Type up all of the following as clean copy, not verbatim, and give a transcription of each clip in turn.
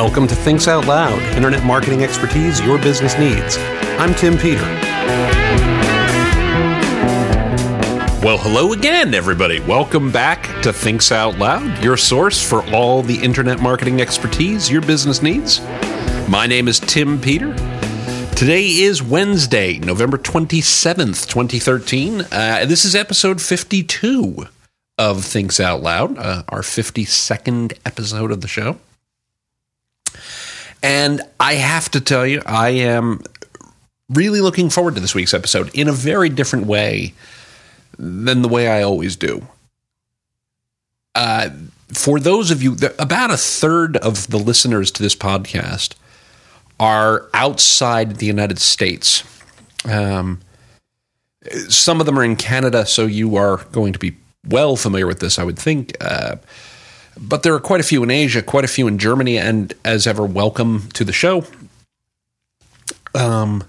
Welcome to Thinks Out Loud, internet marketing expertise your business needs. I'm Tim Peter. Well, hello again, everybody. Welcome back to Thinks Out Loud, your source for all the internet marketing expertise your business needs. My name is Tim Peter. Today is Wednesday, November 27th, 2013. This is episode 52 of Thinks Out Loud, our 52nd episode of the show. And I have to tell you, I am really looking forward to this week's episode in a very different way than the way I always do. For those of you, about a third of the listeners to this podcast are outside the United States. Some of them are in Canada, so you are going to be well familiar with this, I would think. But there are quite a few in Asia, quite a few in Germany, and as ever, welcome to the show. But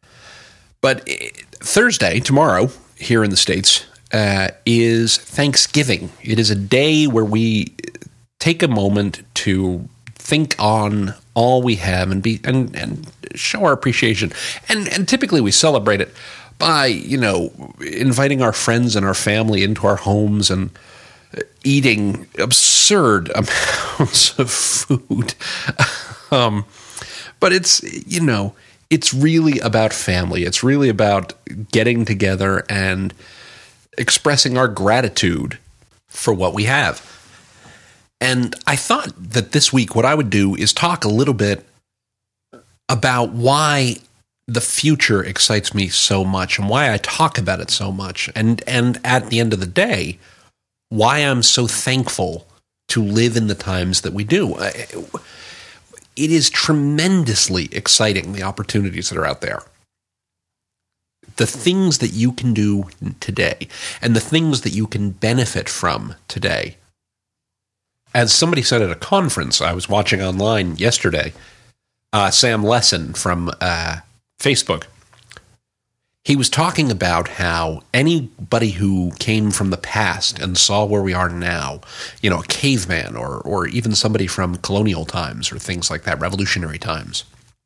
Thursday, tomorrow, here in the States, is Thanksgiving. It is a day where we take a moment to think on all we have and show our appreciation. And typically we celebrate it by, inviting our friends and our family into our homes and eating absurd amounts of food. But it's really about family. It's really about getting together and expressing our gratitude for what we have. And I thought that this week what I would do is talk a little bit about why the future excites me so much and why I talk about it so much. And at the end of the day, why I'm so thankful to live in the times that we do. It is tremendously exciting, the opportunities that are out there. The things that you can do today and the things that you can benefit from today. As somebody said at a conference I was watching online yesterday, Sam Lessin from Facebook, he was talking about how anybody who came from the past and saw where we are now, a caveman or even somebody from colonial times or things like that, revolutionary times,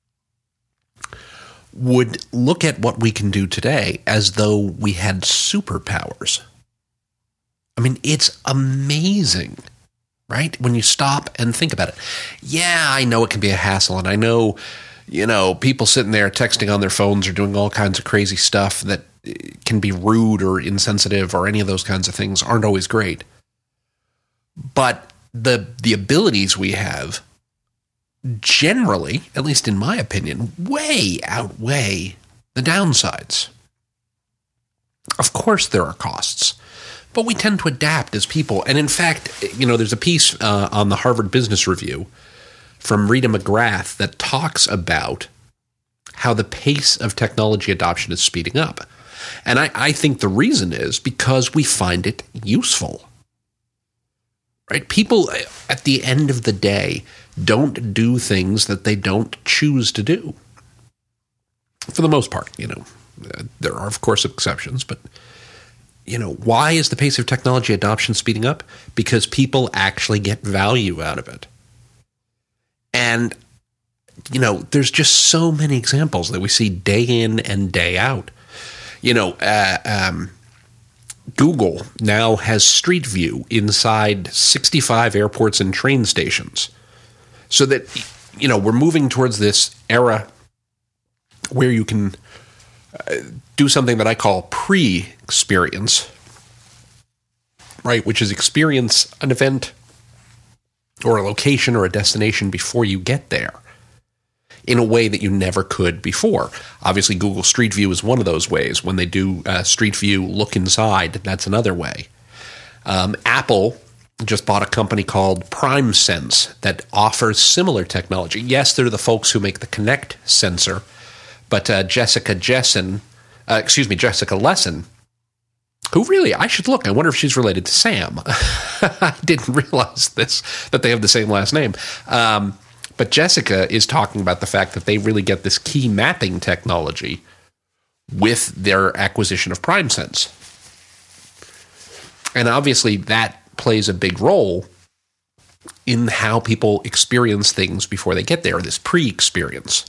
would look at what we can do today as though we had superpowers. I mean, it's amazing, right? When you stop and think about it. Yeah, I know it can be a hassle, and I know people sitting there texting on their phones or doing all kinds of crazy stuff that can be rude or insensitive or any of those kinds of things aren't always great. But the abilities we have generally, at least in my opinion, way outweigh the downsides. Of course there are costs, but we tend to adapt as people. And in fact, there's a piece on the Harvard Business Review from Rita McGrath that talks about how the pace of technology adoption is speeding up. And I think the reason is because we find it useful. Right? People, at the end of the day, don't do things that they don't choose to do. For the most part, there are, of course, exceptions, but why is the pace of technology adoption speeding up? Because people actually get value out of it. And, there's just so many examples that we see day in and day out. Google now has Street View inside 65 airports and train stations. So that, we're moving towards this era where you can do something that I call pre-experience, right? Which is experience an event or a location or a destination before you get there in a way that you never could before. Obviously, Google Street View is one of those ways. When they do Street View look inside, that's another way. Apple just bought a company called PrimeSense that offers similar technology. Yes, they're the folks who make the Kinect sensor, but Jessica Lessin, who really, I should look. I wonder if she's related to Sam. I didn't realize that they have the same last name. But Jessica is talking about the fact that they really get this key mapping technology with their acquisition of PrimeSense. And obviously that plays a big role in how people experience things before they get there, this pre-experience.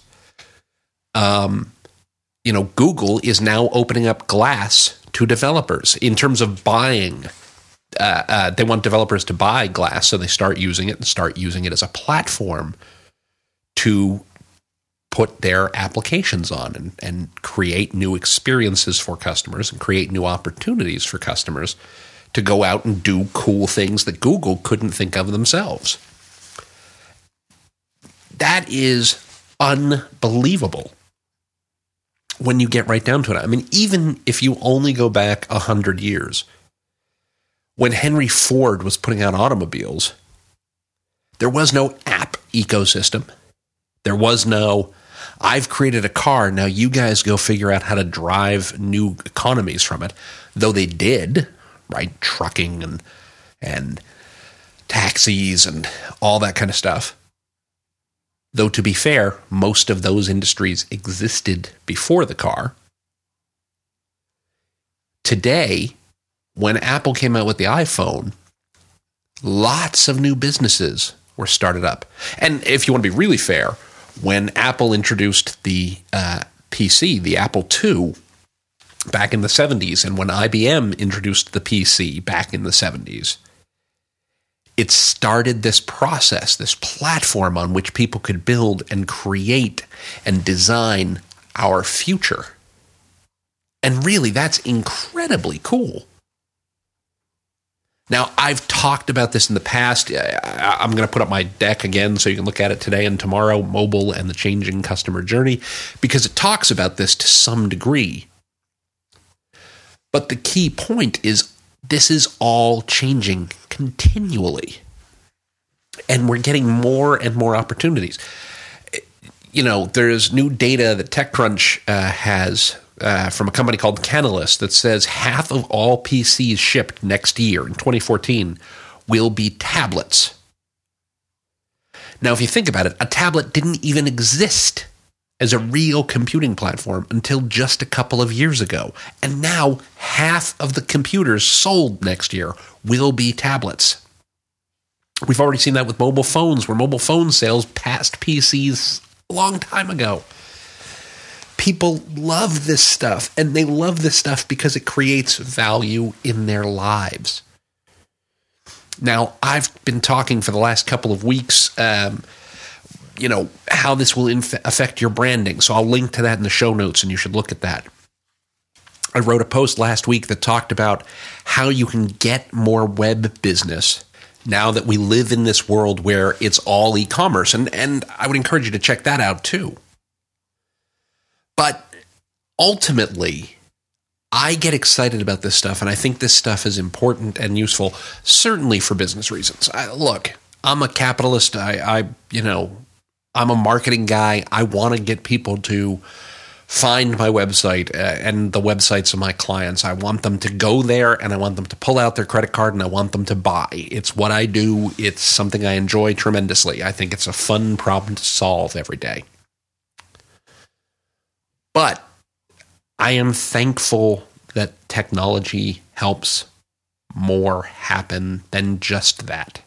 Google is now opening up Glass to developers in terms of buying. They want developers to buy Glass, so they start using it as a platform to put their applications on and create new experiences for customers and create new opportunities for customers to go out and do cool things that Google couldn't think of themselves. That is unbelievable when you get right down to it. I mean, even if you only go back 100 years, when Henry Ford was putting out automobiles, there was no app ecosystem. There was no, I've created a car, now you guys go figure out how to drive new economies from it. Though they did, right? Trucking and taxis and all that kind of stuff. Though, to be fair, most of those industries existed before the car. Today, when Apple came out with the iPhone, lots of new businesses were started up. And if you want to be really fair, when Apple introduced the PC, the Apple II, back in the 70s, and when IBM introduced the PC back in the 70s, it started this process, this platform on which people could build and create and design our future. And really, that's incredibly cool. Now, I've talked about this in the past. I'm going to put up my deck again so you can look at it today and tomorrow, Mobile and the Changing Customer Journey, because it talks about this to some degree. But the key point is this is all changing continually. And we're getting more and more opportunities. There's new data that TechCrunch has from a company called Canalys that says half of all PCs shipped next year in 2014 will be tablets. Now, if you think about it, a tablet didn't even exist as a real computing platform until just a couple of years ago. And now half of the computers sold next year will be tablets. We've already seen that with mobile phones, where mobile phone sales passed PCs a long time ago. People love this stuff, and they love this stuff because it creates value in their lives. Now, I've been talking for the last couple of weeks how this will affect your branding. So I'll link to that in the show notes, and you should look at that. I wrote a post last week that talked about how you can get more web business now that we live in this world where it's all e-commerce. And I would encourage you to check that out too. But ultimately, I get excited about this stuff, and I think this stuff is important and useful, certainly for business reasons. Look, I'm a capitalist. I'm a marketing guy. I want to get people to find my website and the websites of my clients. I want them to go there, and I want them to pull out their credit card, and I want them to buy. It's what I do. It's something I enjoy tremendously. I think it's a fun problem to solve every day. But I am thankful that technology helps more happen than just that.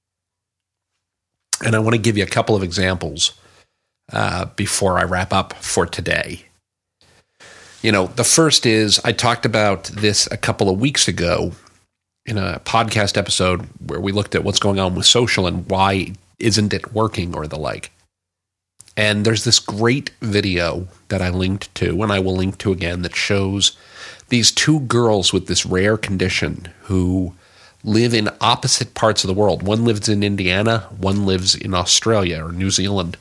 And I want to give you a couple of examples before I wrap up for today. The first is, I talked about this a couple of weeks ago in a podcast episode where we looked at what's going on with social and why isn't it working or the like. And there's this great video that I linked to, and I will link to again, that shows these two girls with this rare condition who live in opposite parts of the world. One lives in Indiana, one lives in Australia or New Zealand.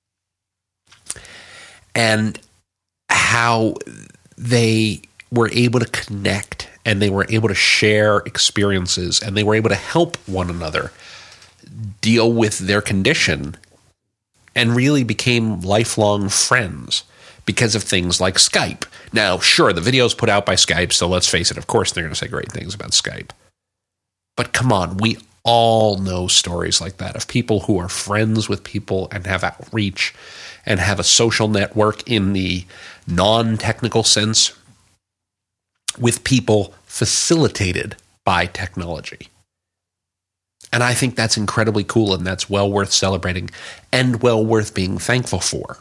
And how they were able to connect, and they were able to share experiences, and they were able to help one another deal with their condition, and really became lifelong friends because of things like Skype. Now, sure, the video's put out by Skype, so let's face it, of course they're going to say great things about Skype. But come on, we all know stories like that of people who are friends with people and have outreach and have a social network in the non-technical sense with people facilitated by technology. And I think that's incredibly cool, and that's well worth celebrating and well worth being thankful for.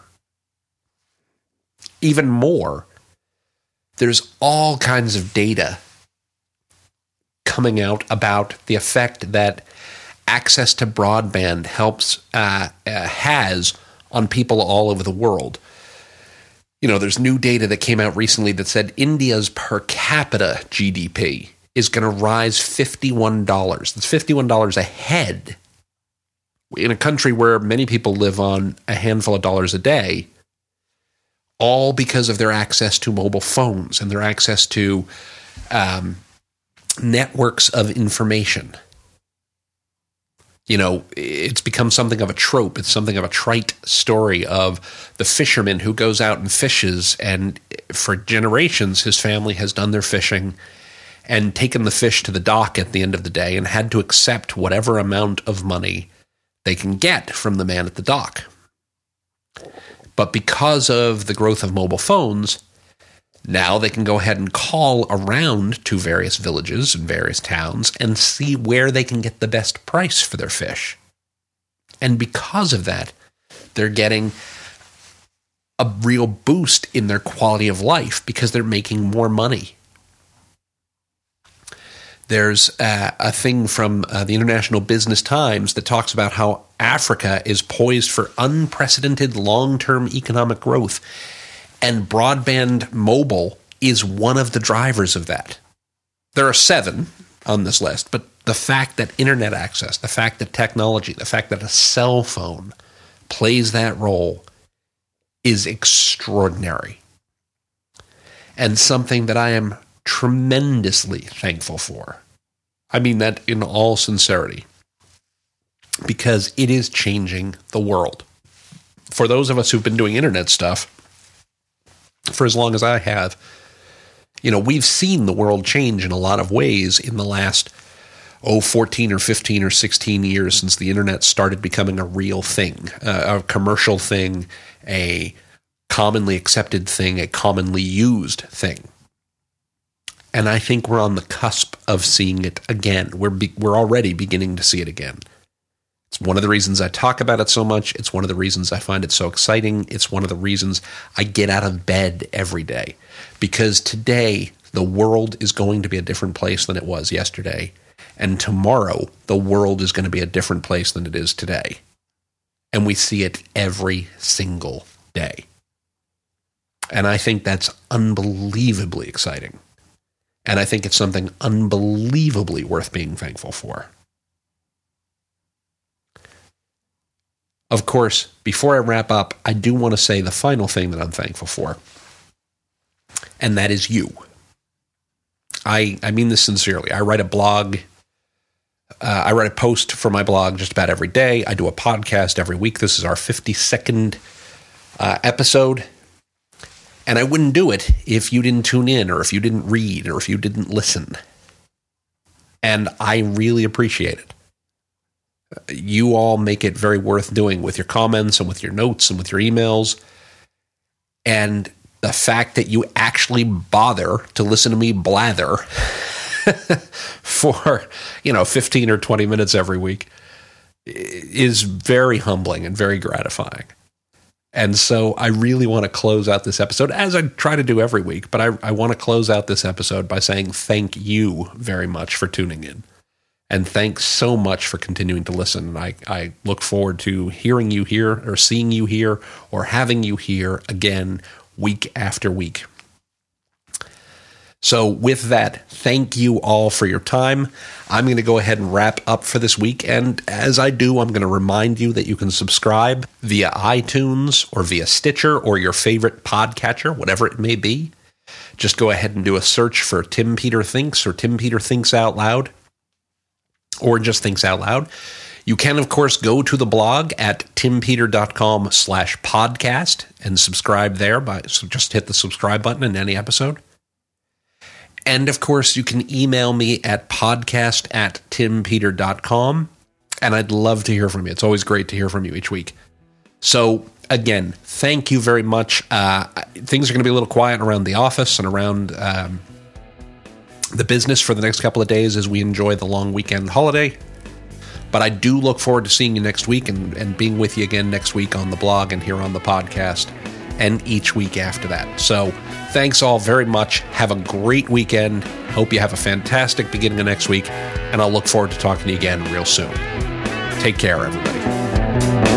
Even more, there's all kinds of data coming out about the effect that access to broadband has on people all over the world. You know, there's new data that came out recently that said India's per capita GDP is going to rise $51. That's $51 a head. In a country where many people live on a handful of dollars a day, all because of their access to mobile phones and their access to networks of information. You know, it's become something of a trope. It's something of a trite story of the fisherman who goes out and fishes, and for generations his family has done their fishing and taken the fish to the dock at the end of the day and had to accept whatever amount of money they can get from the man at the dock. But because of the growth of mobile phones, now they can go ahead and call around to various villages and various towns and see where they can get the best price for their fish. And because of that, they're getting a real boost in their quality of life because they're making more money. There's a thing from the International Business Times that talks about how Africa is poised for unprecedented long-term economic growth, and broadband mobile is one of the drivers of that. There are 7 on this list, but the fact that internet access, the fact that technology, the fact that a cell phone plays that role is extraordinary, and something that I am tremendously thankful for. I mean that in all sincerity, because it is changing the world. For those of us who've been doing internet stuff for as long as I have, you know, we've seen the world change in a lot of ways in the last 14 or 15 or 16 years since the internet started becoming a real thing, a commercial thing, a commonly accepted thing, a commonly used thing. And I think we're on the cusp of seeing it again. We're already beginning to see it again. It's one of the reasons I talk about it so much. It's one of the reasons I find it so exciting. It's one of the reasons I get out of bed every day. Because today, the world is going to be a different place than it was yesterday. And tomorrow, the world is going to be a different place than it is today. And we see it every single day. And I think that's unbelievably exciting. And I think it's something unbelievably worth being thankful for. Of course, before I wrap up, I do want to say the final thing that I'm thankful for. And that is you. I mean this sincerely. I write a blog. I write a post for my blog just about every day. I do a podcast every week. This is our 52nd episode. And I wouldn't do it if you didn't tune in, or if you didn't read, or if you didn't listen. And I really appreciate it. You all make it very worth doing with your comments and with your notes and with your emails. And the fact that you actually bother to listen to me blather for, 15 or 20 minutes every week is very humbling and very gratifying. And so I really want to close out this episode, as I try to do every week, but I want to close out this episode by saying thank you very much for tuning in. And thanks so much for continuing to listen. And I look forward to hearing you here, or seeing you here, or having you here again week after week. So with that, thank you all for your time. I'm going to go ahead and wrap up for this week. And as I do, I'm going to remind you that you can subscribe via iTunes or via Stitcher or your favorite podcatcher, whatever it may be. Just go ahead and do a search for Tim Peter Thinks or Tim Peter Thinks Out Loud, or just Thinks Out Loud. You can, of course, go to the blog at timpeter.com/podcast and subscribe there. So just hit the subscribe button in any episode. And, of course, you can email me at podcast@timpeter.com, and I'd love to hear from you. It's always great to hear from you each week. So, again, thank you very much. Things are going to be a little quiet around the office and around the business for the next couple of days as we enjoy the long weekend holiday. But I do look forward to seeing you next week and being with you again next week on the blog and here on the podcast and each week after that. So thanks all very much. Have a great weekend. Hope you have a fantastic beginning of next week, and I'll look forward to talking to you again real soon. Take care, everybody.